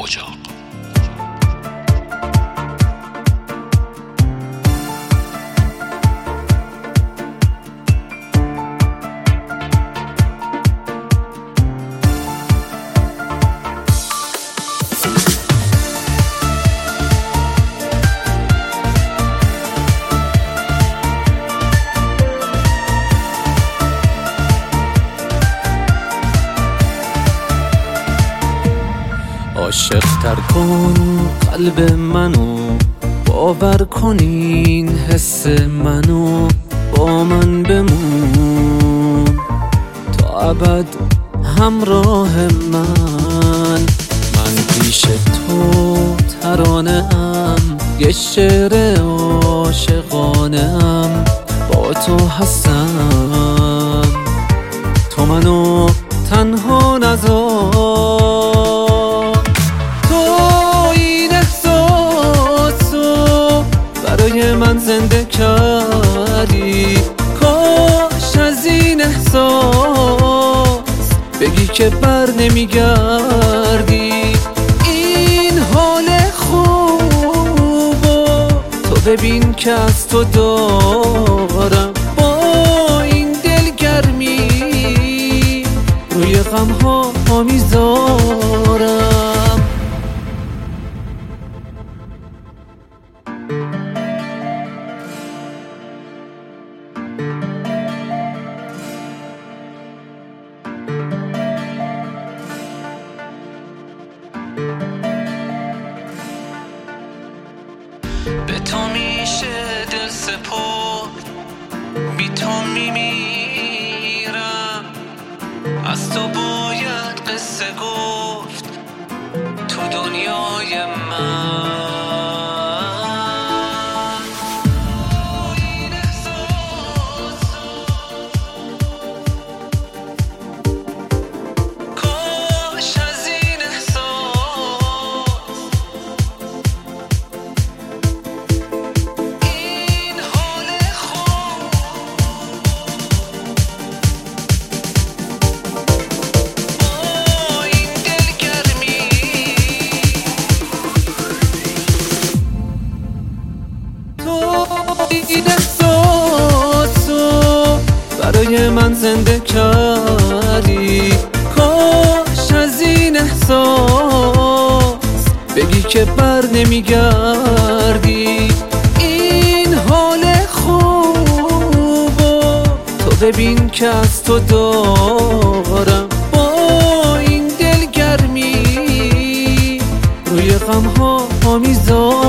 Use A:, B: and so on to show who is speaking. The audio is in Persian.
A: اجاق.
B: عاشق تر کن قلب منو، باور کن این حس منو، با من بمون تا ابد همراه من پیش تو ترانه ام، یه شعر عاشقانه ام، با تو هستم، تو منو تنها نذار. برای من زنده کردی، کاش از این احساس بگی که بر نمیگردی. این حال خوبو تو ببین که از تو دارم، با این دلگرمی روی غمها میذارم.
C: به تو میشه دل سپرد، بی تو میمیرم، از تو باید قصه گفت تو دنیای من. این احساس کاش از این احساس
B: این احساسو برای من زنده کردی، کاش از این احساس بگی که بر نمیگردی. این حال خوبو تو ببین که از تو دارم، با این دلگرمی روی غمها میذارم.